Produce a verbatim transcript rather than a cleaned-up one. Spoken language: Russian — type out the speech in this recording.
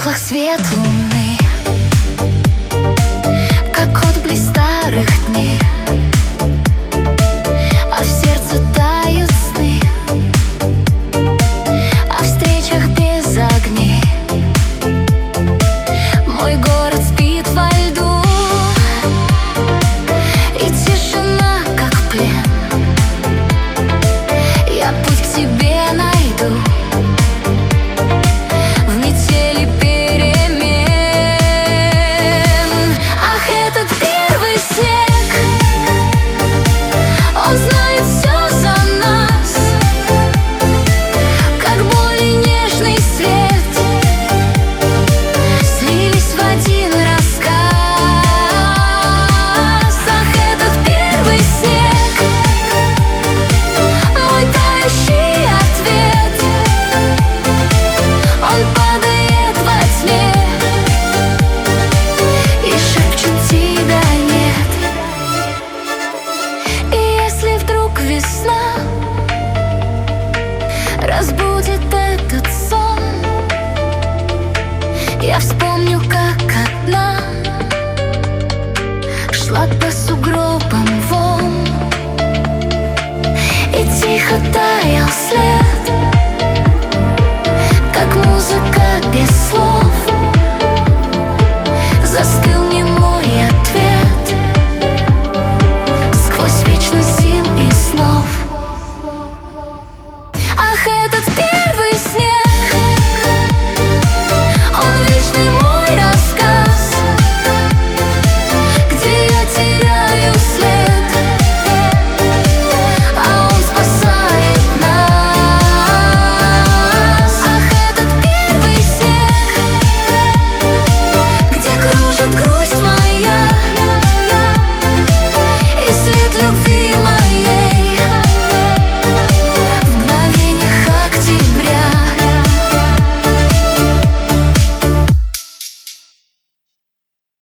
стеклах свет луны, как отблеск старых дней, а в сердце тают сны о встречах без огней. Мой город спит во льду, и тишина, как плен. Я путь к тебе найду в метели перемен. Ах, этот первый снег, он знает все за нас, как боль и нежный свет слились в один рассказ. Ах, этот первый снег, мой тающий ответ, он падает во тьме и шепчет: тебя нет. И если вдруг весна разбудит этот сон, я вспомню, как одна шла по сугробам волн, и тихо таял след